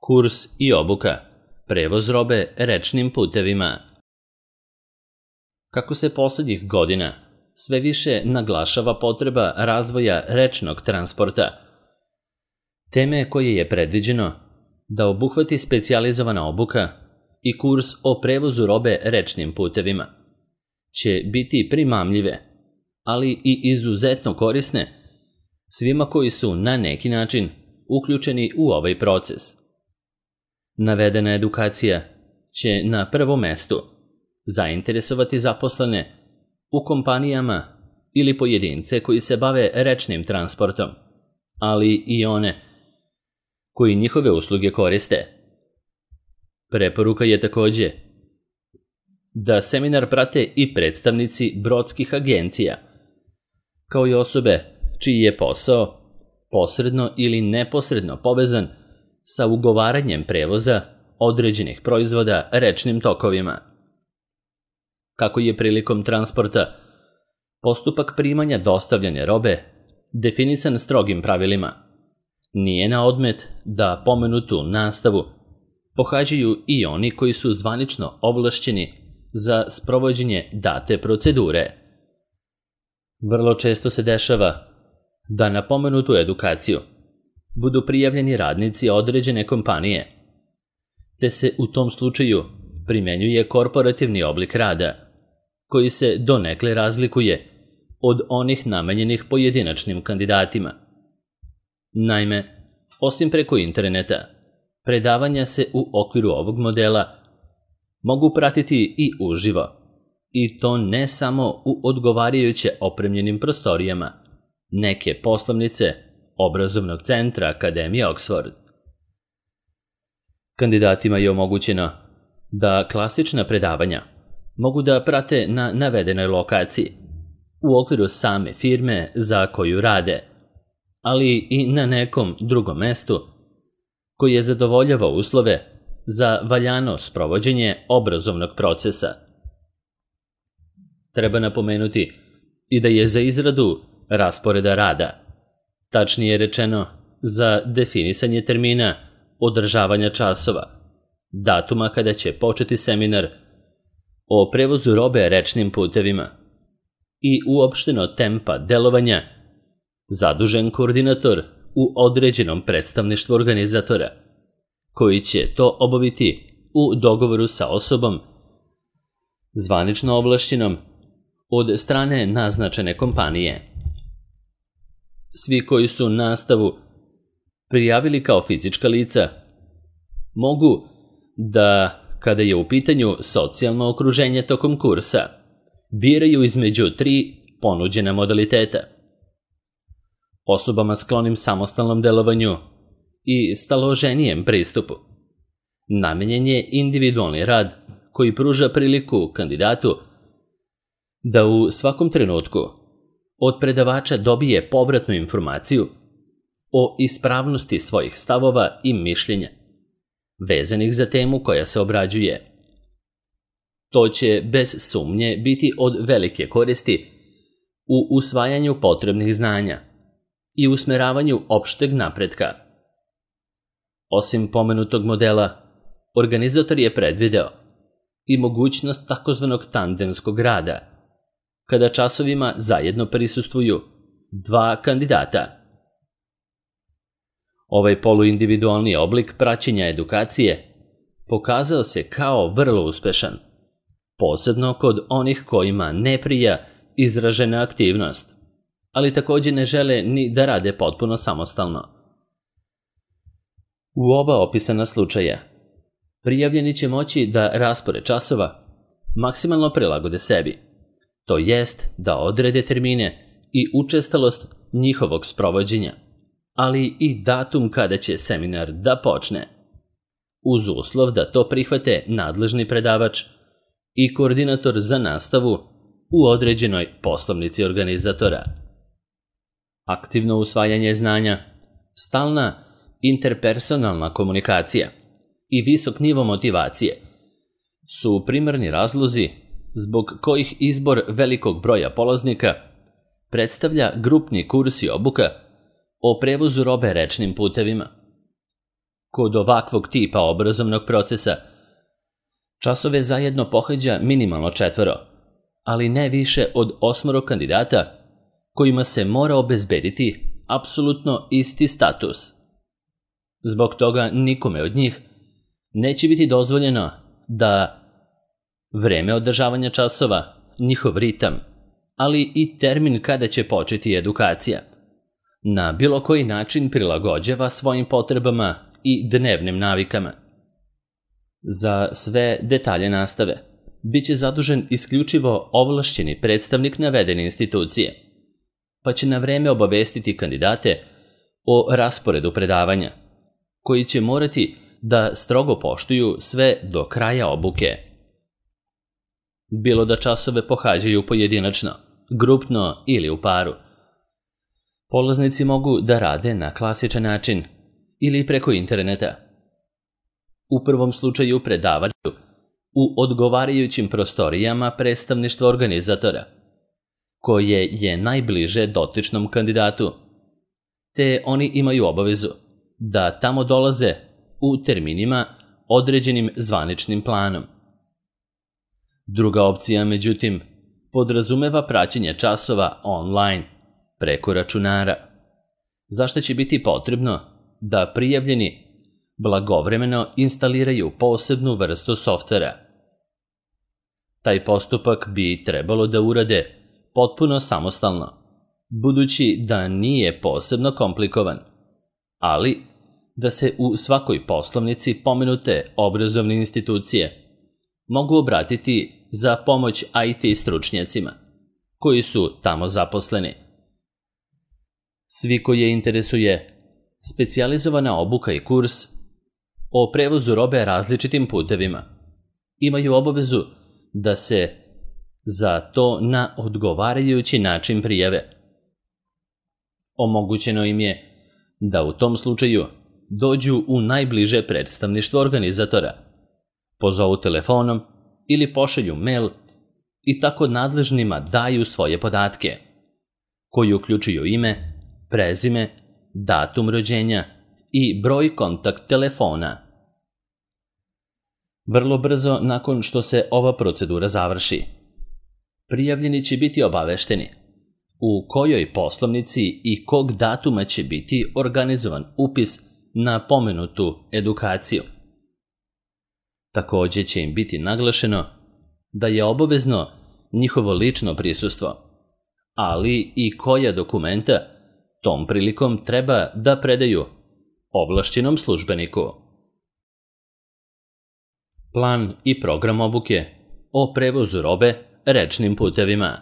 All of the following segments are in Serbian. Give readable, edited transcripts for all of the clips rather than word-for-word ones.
Kurs i obuka. Prevoz robe rečnim putevima. Kako se poslednjih godina sve više naglašava potreba razvoja rečnog transporta, teme koje je predviđeno da obuhvati specijalizovana obuka i kurs o prevozu robe rečnim putevima će biti primamljive, ali i izuzetno korisne svima koji su na neki način uključeni u ovaj proces. Navedena edukacija će na prvom mestu zainteresovati zaposlene u kompanijama ili pojedince koji se bave rečnim transportom, ali i one koji njihove usluge koriste. Preporuka je takođe da seminar prate i predstavnici brodskih agencija, kao i osobe čiji je posao posredno ili neposredno povezan sa ugovaranjem prevoza određenih proizvoda rečnim tokovima. Kako je prilikom transporta postupak primanja dostavljene robe definisan strogim pravilima, nije na odmet da pomenutu nastavu pohađaju i oni koji su zvanično ovlašćeni za sprovođenje date procedure. Vrlo često se dešava da na pomenutu edukaciju budu prijavljeni radnici određene kompanije, te se u tom slučaju primenjuje korporativni oblik rada, koji se donekle razlikuje od onih namenjenih pojedinačnim kandidatima. Naime, osim preko interneta, predavanja se u okviru ovog modela mogu pratiti i uživo, i to ne samo u odgovarajuće opremljenim prostorijama neke poslovnice obrazovnog centra Akademije Oxford. Kandidatima je omogućeno da klasična predavanja mogu da prate na navedenoj lokaciji u okviru same firme za koju rade, ali i na nekom drugom mestu koje zadovoljava uslove za valjano sprovođenje obrazovnog procesa. Treba napomenuti i da je za izradu rasporeda rada, tačnije rečeno za definisanje termina održavanja časova, datuma kada će početi seminar o prevozu robe rečnim putevima i uopšteno tempa delovanja, zadužen koordinator u određenom predstavništvu organizatora, koji će to obaviti u dogovoru sa osobom zvanično ovlašćenom od strane naznačene kompanije. Svi koji su nastavu prijavili kao fizička lica mogu da, kada je u pitanju socijalno okruženje tokom kursa, biraju između 3 ponuđena modaliteta. Osobama sklonim samostalnom delovanju i staloženijem pristupu namenjen je individualni rad koji pruža priliku kandidatu da u svakom trenutku od predavača dobije povratnu informaciju o ispravnosti svojih stavova i mišljenja vezanih za temu koja se obrađuje. To će bez sumnje biti od velike koristi u usvajanju potrebnih znanja i usmeravanju opšteg napretka. Osim pomenutog modela, organizator je predvideo i mogućnost takozvanog tandemskog rada, kada časovima zajedno prisustvuju 2 kandidata. Ovaj poluindividualni oblik praćenja edukacije pokazao se kao vrlo uspešan, posebno kod onih kojima ne prija izražena aktivnost, ali takođe ne žele ni da rade potpuno samostalno. U oba opisana slučaja, prijavljeni će moći da raspored časova maksimalno prilagode sebi, to jest da odrede termine i učestalost njihovog sprovođenja, ali i datum kada će seminar da počne, uz uslov da to prihvate nadležni predavač i koordinator za nastavu u određenoj poslovnici organizatora. Aktivno usvajanje znanja, stalna interpersonalna komunikacija i visok nivo motivacije su primarni razlozi zbog kojih izbor velikog broja polaznika predstavlja grupni kurs i obuka o prevozu robe rečnim putevima. kod ovakvog tipa obrazovnog procesa časove zajedno pohađa minimalno 4, ali ne više od 8 kandidata kojima se mora obezbediti apsolutno isti status. Zbog toga nikome od njih neće biti dozvoljeno da vreme održavanja časova, njihov ritam, ali i termin kada će početi edukacija, na bilo koji način prilagođava svojim potrebama i dnevnim navikama. Za sve detalje nastave biće zadužen isključivo ovlašćeni predstavnik navedene institucije, pa će na vreme obavestiti kandidate o rasporedu predavanja, koji će morati da strogo poštuju sve do kraja obuke. Bilo da časove pohađaju pojedinačno, grupno ili u paru. Polaznici mogu da rade na klasičan način ili preko interneta. U prvom slučaju predavaju u odgovarajućim prostorijama predstavništva organizatora, koje je najbliže dotičnom kandidatu, te oni imaju obavezu da tamo dolaze u terminima određenim zvaničnim planom. Druga opcija, međutim, podrazumeva praćenje časova online, preko računara, zašto će biti potrebno da prijavljeni blagovremeno instaliraju posebnu vrstu softvera. Taj postupak bi trebalo da urade potpuno samostalno, budući da nije posebno komplikovan, ali da se u svakoj poslovnici pomenute obrazovne institucije mogu obratiti za pomoć IT stručnjacima koji su tamo zaposleni. Svi koje interesuje specijalizovana obuka i kurs o prevozu robe različitim putevima imaju obavezu da se za to na odgovarajući način prijave. Omogućeno im je da u tom slučaju dođu u najbliže predstavništvo organizatora, pozovu telefonom ili pošalju mail i tako nadležnima daju svoje podatke, koji uključuju ime, prezime, datum rođenja i broj kontakt telefona. Vrlo brzo nakon što se ova procedura završi, prijavljeni će biti obavešteni u kojoj poslovnici i kog datuma će biti organizovan upis na pomenutu edukaciju. Takođe će im biti naglašeno da je obavezno njihovo lično prisustvo, ali i koja dokumenta tom prilikom treba da predaju ovlašćenom službeniku. Plan i program obuke o prevozu robe rečnim putevima.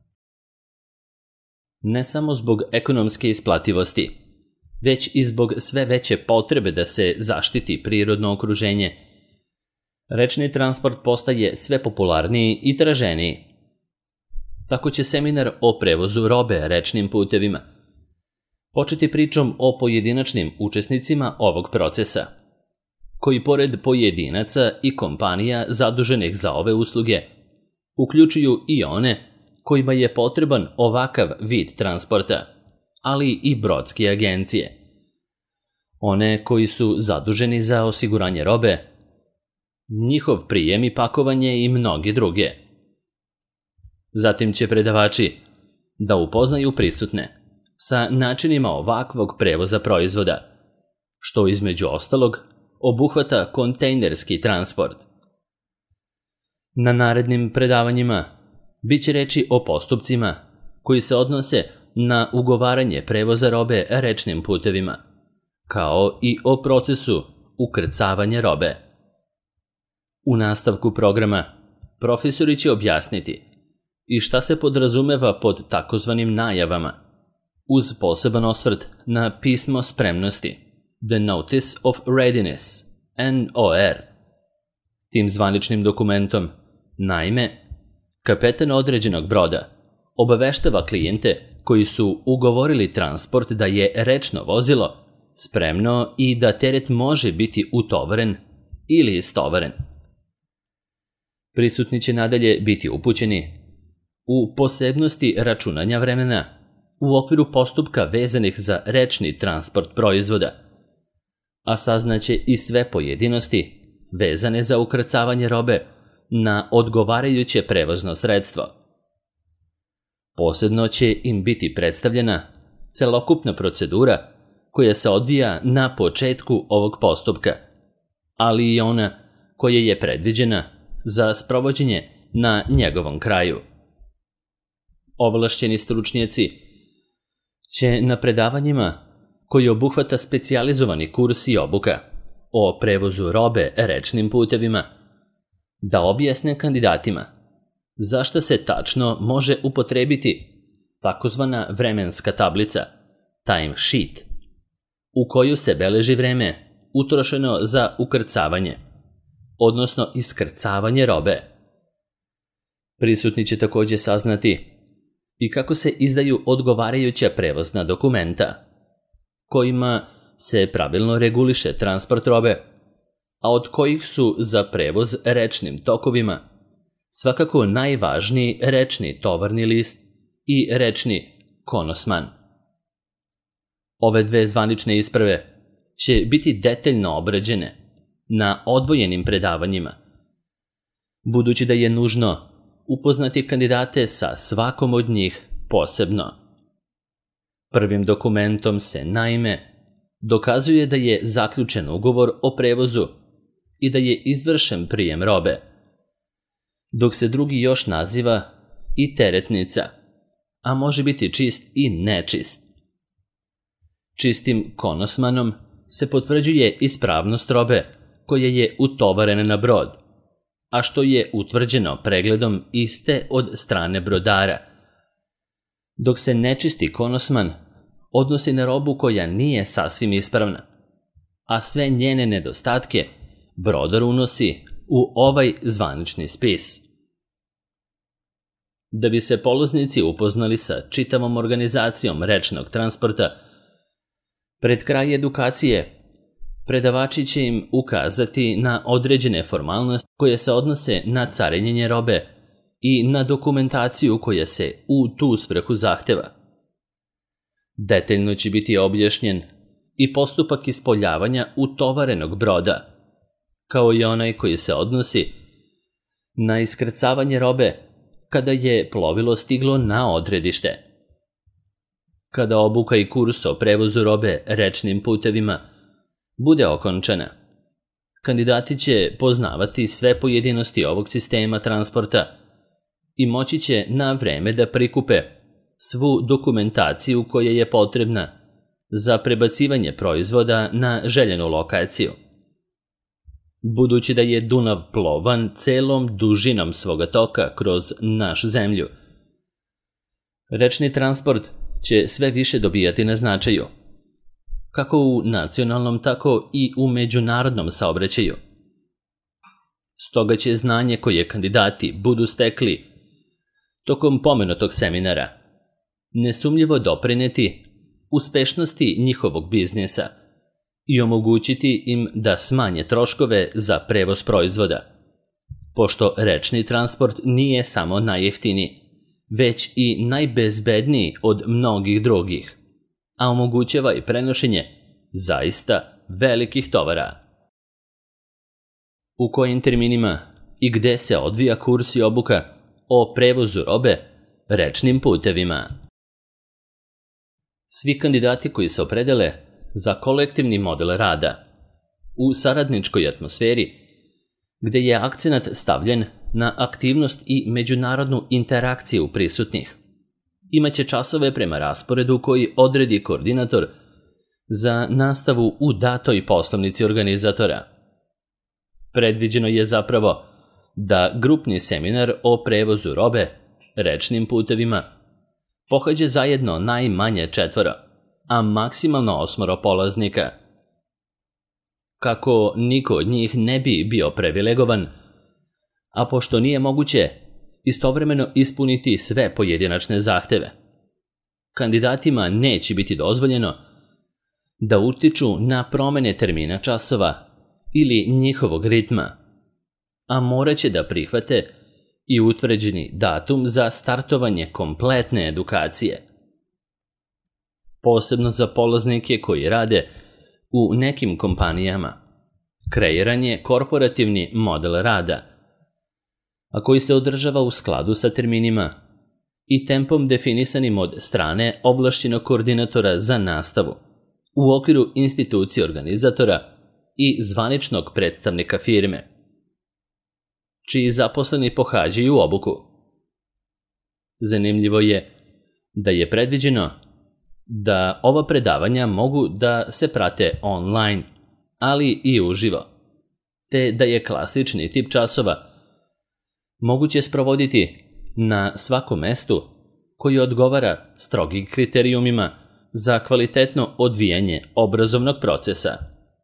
Ne samo zbog ekonomske isplativosti, već i zbog sve veće potrebe da se zaštiti prirodno okruženje, rečni transport postaje sve popularniji i traženiji. Tako će seminar o prevozu robe rečnim putevima početi pričom o pojedinačnim učesnicima ovog procesa, koji pored pojedinaca i kompanija zaduženih za ove usluge, uključuju i one kojima je potreban ovakav vid transporta, ali i brodske agencije. One koji su zaduženi za osiguranje robe, njihov prijem i pakovanje i mnogi druge. Zatim će predavači da upoznaju prisutne sa načinima ovakvog prevoza proizvoda, što između ostalog obuhvata kontejnerski transport. Na narednim predavanjima biće reči o postupcima koji se odnose na ugovaranje prevoza robe rečnim putevima, kao i o procesu ukrcavanja robe. U nastavku programa profesori će objasniti i šta se podrazumeva pod takozvanim najavama, uz poseban osvrt na pismo spremnosti, The Notice of Readiness, NOR. Tim zvaničnim dokumentom, naime, kapetan određenog broda obaveštava klijente koji su ugovorili transport da je rečno vozilo spremno i da teret može biti utovaren ili istovaren. Prisutni će nadalje biti upućeni u posebnosti računanja vremena u okviru postupka vezanih za rečni transport proizvoda, a saznaće i sve pojedinosti vezane za ukrcavanje robe na odgovarajuće prevozno sredstvo. Posebno će im biti predstavljena celokupna procedura koja se odvija na početku ovog postupka, ali i ona koja je predviđena za sprovođenje na njegovom kraju. Ovlašćeni stručnjaci će na predavanjima koji obuhvata specijalizovani kurs i obuka o prevozu robe rečnim putevima da objasne kandidatima zašto se tačno može upotrebiti takozvana vremenska tablica, time sheet, u koju se beleži vreme utrošeno za ukrcavanje, odnosno iskrcavanje robe. Prisutni će također saznati i kako se izdaju odgovarajuća prevozna dokumenta, kojima se pravilno reguliše transport robe, a od kojih su za prevoz rečnim tokovima svakako najvažniji rečni tovarni list i rečni konosman. Ove dve zvanične isprave će biti detaljno obrađene na odvojenim predavanjima, budući da je nužno upoznati kandidate sa svakom od njih posebno. Prvim dokumentom se, naime, dokazuje da je zaključen ugovor o prevozu i da je izvršen prijem robe, dok se drugi još naziva i teretnica, a može biti čist i nečist. Čistim konosmanom se potvrđuje ispravnost robe koja je utovarena na brod, a što je utvrđeno pregledom iste od strane brodara, dok se nečisti konosman odnosi na robu koja nije sasvim ispravna, a sve njene nedostatke brodar unosi u ovaj zvanični spis. Da bi se polaznici upoznali sa čitavom organizacijom rečnog transporta, pred kraj edukacije predavači će im ukazati na određene formalnosti koje se odnose na carinjenje robe i na dokumentaciju koja se u tu svrhu zahteva. Detaljno će biti objašnjen i postupak ispoljavanja utovarenog broda, kao i onaj koji se odnosi na iskrcavanje robe kada je plovilo stiglo na odredište. Kada obuka i kurs o prevozu robe rečnim putevima bude okončana, kandidati će poznavati sve pojedinosti ovog sistema transporta i moći će na vreme da prikupe svu dokumentaciju koja je potrebna za prebacivanje proizvoda na željenu lokaciju. Budući da je Dunav plovan celom dužinom svoga toka kroz našu zemlju, rečni transport će sve više dobijati na značaju, kako u nacionalnom, tako i u međunarodnom saobraćaju. Stoga će znanje koje kandidati budu stekli tokom pomenutog seminara nesumnjivo doprineti uspešnosti njihovog biznisa i omogućiti im da smanje troškove za prevoz proizvoda, pošto rečni transport nije samo najjeftiniji, već i najbezbedniji od mnogih drugih, a omogućava i prenošenje zaista velikih tovara. U kojim terminima i gde se odvija kurs i obuka o prevozu robe rečnim putevima? Svi kandidati koji se opredele za kolektivni model rada u saradničkoj atmosferi, gde je akcenat stavljen na aktivnost i međunarodnu interakciju prisutnih, imaće časove prema rasporedu koji odredi koordinator za nastavu u datoj poslovnici organizatora. Predviđeno je zapravo da grupni seminar o prevozu robe rečnim putevima pohađa zajedno najmanje 4, a maksimalno 8 polaznika. Kako niko od njih ne bi bio privilegovan, a pošto nije moguće istovremeno ispuniti sve pojedinačne zahteve, kandidatima neće biti dozvoljeno da utiču na promene termina časova ili njihovog ritma, a morat će da prihvate i utvrđeni datum za startovanje kompletne edukacije. Posebno za polaznike koji rade U nekim kompanijama kreiran je korporativni model rada, a koji se održava u skladu sa terminima i tempom definisanim od strane ovlašćenog koordinatora za nastavu u okviru institucije organizatora i zvaničnog predstavnika firme, čiji zaposleni pohađaju obuku. Zanimljivo je da je predviđeno da ova predavanja mogu da se prate online, ali i uživo, te da je klasični tip časova moguće sprovoditi na svakom mestu koji odgovara strogim kriterijumima za kvalitetno odvijanje obrazovnog procesa.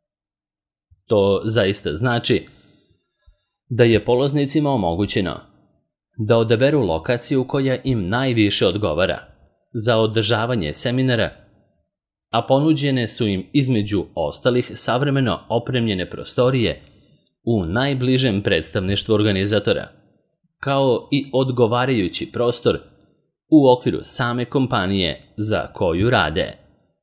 To zaista znači da je polaznicima omogućeno da odaberu lokaciju koja im najviše odgovara za održavanje seminara, a ponuđene su im između ostalih savremeno opremljene prostorije u najbližem predstavništvu organizatora, kao i odgovarajući prostor u okviru same kompanije za koju rade.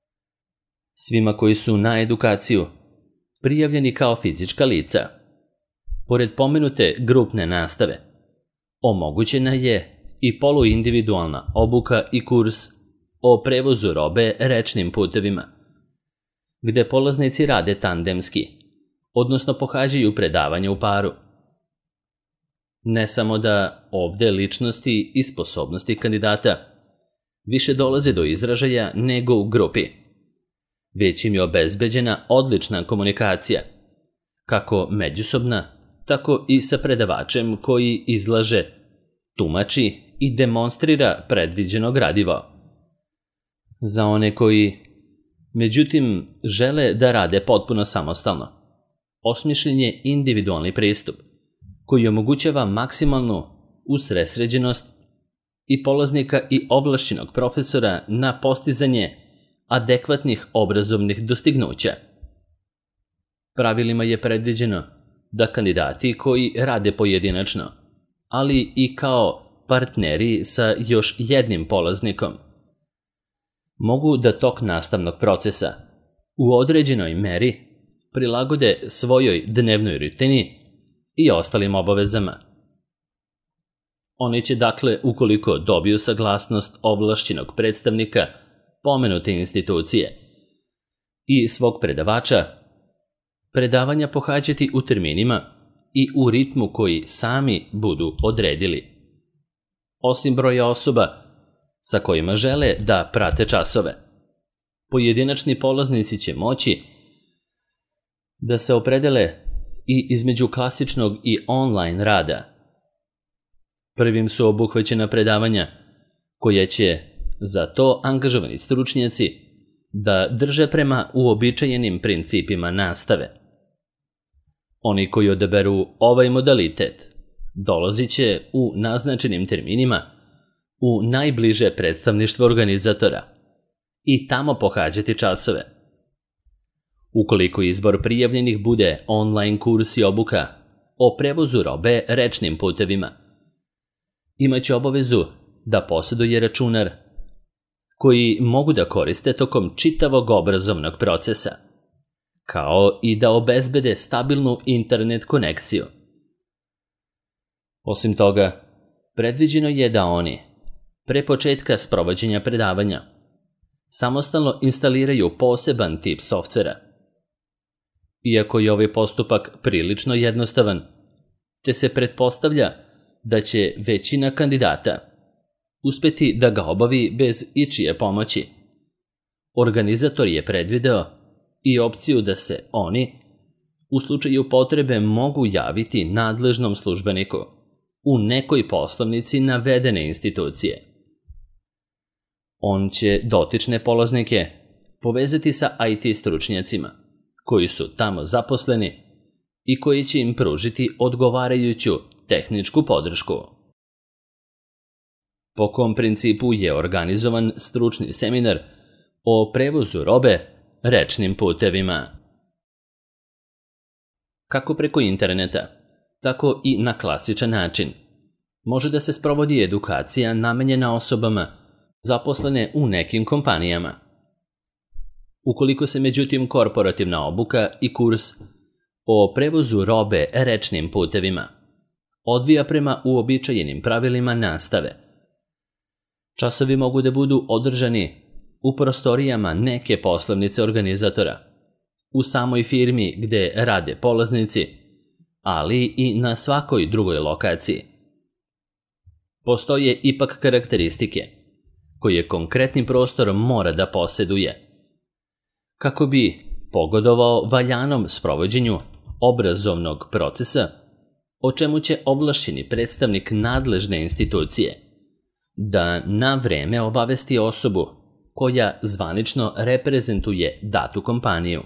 Svima koji su na edukaciju prijavljeni kao fizička lica, pored pomenute grupne nastave, omogućena je i poluindividualna obuka i kurs o prevozu robe rečnim putevima, gde polaznici rade tandemski, odnosno pohađaju predavanja u paru. Ne samo da ovde ličnosti i sposobnosti kandidata više dolaze do izražaja nego u grupi, već im je obezbeđena odlična komunikacija, kako međusobna, tako i sa predavačem koji izlaže, tumači i demonstrira predviđeno gradivo. Za one koji, međutim, žele da rade potpuno samostalno, osmišljen je individualni pristup koji omogućava maksimalnu usredsređenost i polaznika i ovlašćenog profesora na postizanje adekvatnih obrazovnih dostignuća. Pravilima je predviđeno da kandidati koji rade pojedinačno, ali i kao partneri sa još jednim polaznikom, mogu da tok nastavnog procesa u određenoj meri prilagode svojoj dnevnoj rutini i ostalim obavezama. Oni će dakle, ukoliko dobiju saglasnost ovlašćenog predstavnika pomenute institucije i svog predavača, predavanja pohađati u terminima i u ritmu koji sami budu odredili, osim broja osoba sa kojima žele da prate časove. Pojedinačni polaznici će moći da se opredele i između klasičnog i online rada. Prvim su obuhvaćena predavanja koja će za to angažovani stručnjaci da drže prema uobičajenim principima nastave. Oni koji odaberu ovaj modalitet dolazit će u naznačenim terminima u najbliže predstavništvo organizatora i tamo pohađati časove. Ukoliko izbor prijavljenih bude online kurs i obuka o prevozu robe rečnim putevima, imaće obavezu da posjeduje računar koji mogu da koriste tokom čitavog obrazovnog procesa, kao i da obezbede stabilnu internet konekciju. Osim toga, predviđeno je da oni, pre početka sprovođenja predavanja, samostalno instaliraju poseban tip softvera. Iako je ovaj postupak prilično jednostavan, te se pretpostavlja da će većina kandidata uspeti da ga obavi bez ičije pomoći, organizator je predvideo i opciju da se oni, u slučaju potrebe, mogu javiti nadležnom službeniku u nekoj poslovnici navedene institucije. On će dotične polaznike povezati sa IT stručnjacima koji su tamo zaposleni i koji će im pružiti odgovarajuću tehničku podršku. Po kom principu je organizovan stručni seminar o prevozu robe rečnim putevima? Kako preko interneta, tako i na klasičan način može da se sprovodi edukacija namenjena osobama zaposlene u nekim kompanijama. Ukoliko se međutim korporativna obuka i kurs o prevozu robe rečnim putevima odvija prema uobičajenim pravilima nastave, časovi mogu da budu održani u prostorijama neke poslovnice organizatora, u samoj firmi gde rade polaznici, ali i na svakoj drugoj lokaciji. Postoje ipak karakteristike koje konkretni prostor mora da poseduje kako bi pogodovao valjanom sprovođenju obrazovnog procesa, o čemu će ovlašćeni predstavnik nadležne institucije da na vreme obavesti osobu koja zvanično reprezentuje datu kompaniju.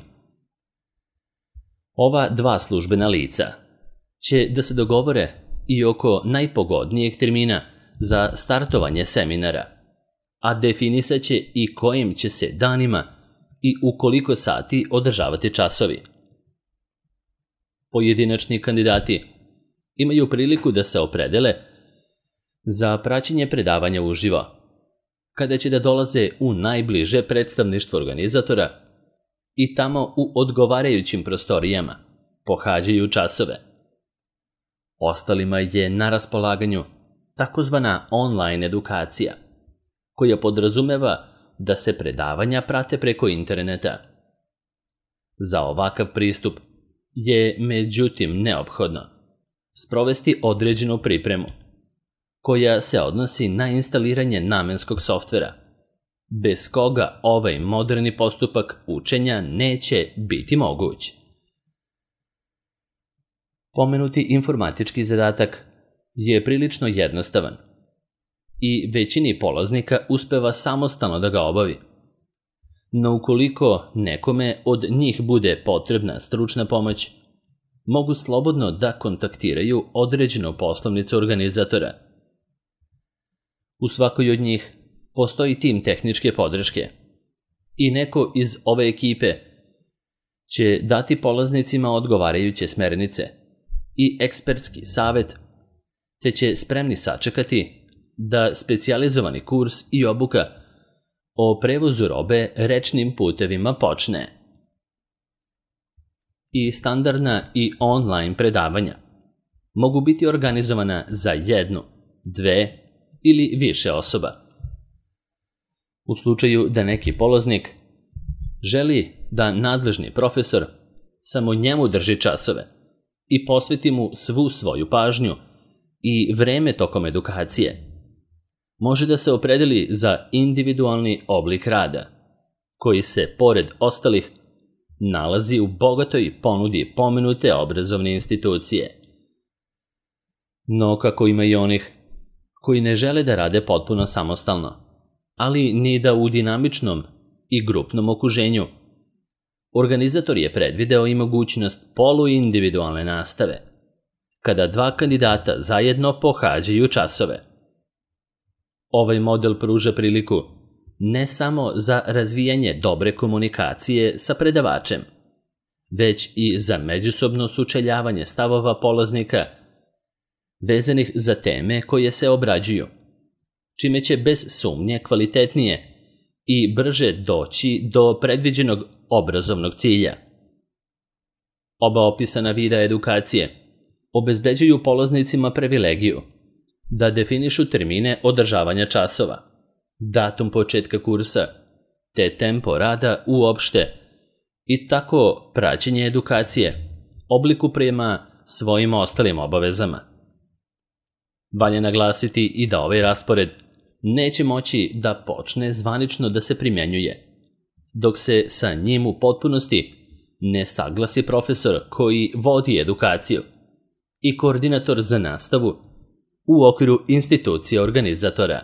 Ova dva službena lica će da se dogovore i oko najpogodnijeg termina za startovanje seminara, a definisat će i kojim će se danima i u koliko sati održavati časovi. Pojedinačni kandidati imaju priliku da se opredele za praćenje predavanja uživo, kada će da dolaze u najbliže predstavništvo organizatora i tamo u odgovarajućim prostorijama pohađaju časove. Ostalima je na raspolaganju takozvana online edukacija, koja podrazumeva da se predavanja prate preko interneta. Za ovakav pristup je međutim neophodno sprovesti određenu pripremu, koja se odnosi na instaliranje namenskog softvera, bez koga ovaj moderni postupak učenja neće biti moguć. Pomenuti informatički zadatak je prilično jednostavan i većini polaznika uspeva samostalno da ga obavi. No ukoliko nekome od njih bude potrebna stručna pomoć, mogu slobodno da kontaktiraju određenu poslovnicu organizatora. U svakoj od njih postoji tim tehničke podrške i neko iz ove ekipe će dati polaznicima odgovarajuće smernice i ekspertski savet, te će spremni sačekati da specijalizovani kurs i obuka o prevozu robe rečnim putevima počne. I standardna i online predavanja mogu biti organizovana za 1, 2 ili više osoba. U slučaju da neki polaznik želi da nadležni profesor samo njemu drži časove i posveti mu svu svoju pažnju i vreme tokom edukacije, može da se opredeli za individualni oblik rada, koji se, pored ostalih, nalazi u bogatoj ponudi pomenute obrazovne institucije. No, kako ima i onih koji ne žele da rade potpuno samostalno, ali ni da u dinamičnom i grupnom okruženju, organizator je predvideo i mogućnost poluindividualne nastave, kada dva kandidata zajedno pohađaju časove. Ovaj model pruža priliku ne samo za razvijanje dobre komunikacije sa predavačem, već i za međusobno sučeljavanje stavova polaznika vezanih za teme koje se obrađuju, čime će bez sumnje kvalitetnije i brže doći do predviđenog obrazovnog cilja. Oba opisana vida edukacije obezbeđuju polaznicima privilegiju da definišu termine održavanja časova, datum početka kursa, te tempo rada uopšte i tako praćenje edukacije obliku prema svojim ostalim obavezama. Valja naglasiti i da ovaj raspored neće moći da počne zvanično da se primjenjuje, dok se sa njim u potpunosti ne saglasi profesor koji vodi edukaciju i koordinator za nastavu u okviru institucije organizatora.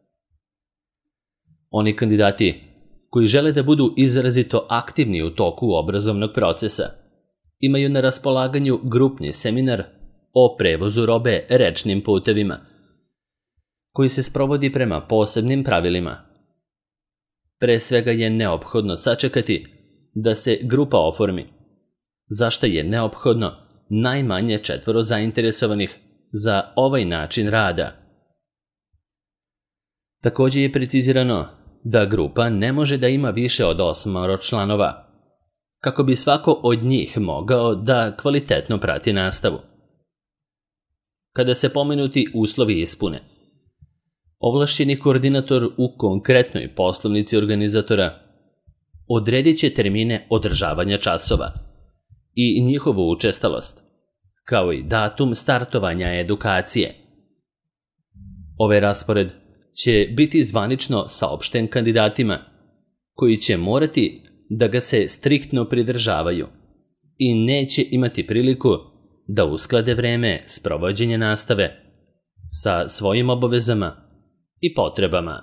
Oni kandidati koji žele da budu izrazito aktivni u toku obrazovnog procesa imaju na raspolaganju grupni seminar o prevozu robe rečnim putevima, koji se sprovodi prema posebnim pravilima. Pre svega je neophodno sačekati da se grupa oformi, za što je neophodno najmanje 4 zainteresovanih za ovaj način rada. Također je precizirano da grupa ne može da ima više od 8 članova, kako bi svako od njih mogao da kvalitetno prati nastavu. Kada se pomenuti uslovi ispune, ovlašćeni koordinator u konkretnoj poslovnici organizatora odredit će termine održavanja časova i njihovu učestalost, kao i datum startovanja edukacije. Ovaj raspored će biti zvanično saopšten kandidatima, koji će morati da ga se striktno pridržavaju i neće imati priliku da usklade vreme sprovođenja nastave sa svojim obavezama i potrebama.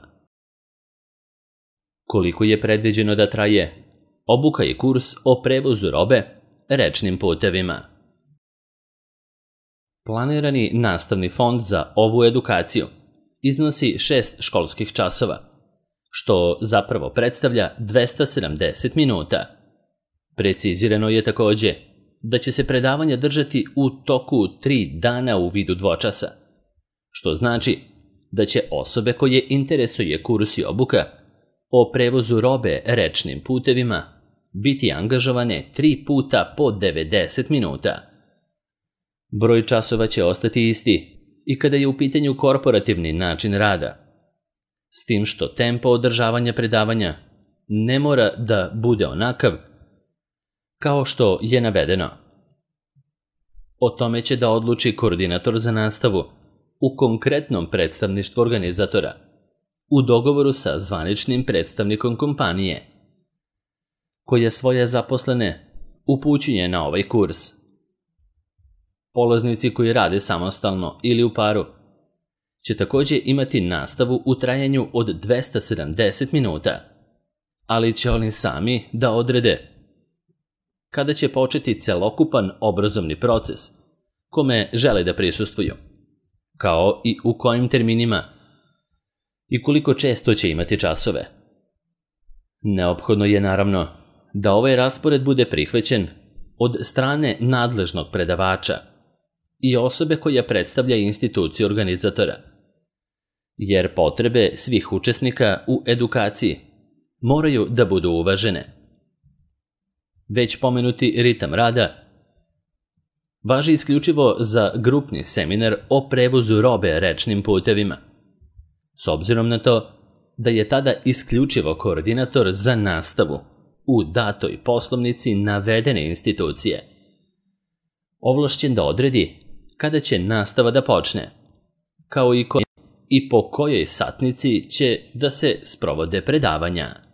Koliko je predviđeno da traje obuka i kurs o prevozu robe rečnim putevima? Planirani nastavni fond za ovu edukaciju iznosi 6 školskih časova, što zapravo predstavlja 270 minuta. Precizirano je takođe da će se predavanja držati u toku 3 dana u vidu dvočasa, što znači da će osobe koje interesuje kurs i obuka o prevozu robe rečnim putevima biti angažovane 3 puta po 90 minuta. Broj časova će ostati isti i kada je u pitanju korporativni način rada, s tim što tempo održavanja predavanja ne mora da bude onakav kao što je navedeno. O tome će da odluči koordinator za nastavu u konkretnom predstavništvu organizatora, u dogovoru sa zvaničnim predstavnikom kompanije, koja svoje zaposlene upućuje na ovaj kurs. Polaznici koji rade samostalno ili u paru će takođe imati nastavu u trajanju od 270 minuta, ali će oni sami da odrede kada će početi celokupan obrazovni proces kome žele da prisustvuju, kao i u kojim terminima i koliko često će imati časove. Neophodno je naravno da ovaj raspored bude prihvaćen od strane nadležnog predavača i osobe koja predstavlja instituciju organizatora, jer potrebe svih učesnika u edukaciji moraju da budu uvažene. Već pomenuti ritam rada važi isključivo za grupni seminar o prevozu robe rečnim putevima, s obzirom na to da je tada isključivo koordinator za nastavu u datoj poslovnici navedene institucije ovlašćen da odredi kada će nastava da počne, kao i po kojoj satnici će da se sprovode predavanja.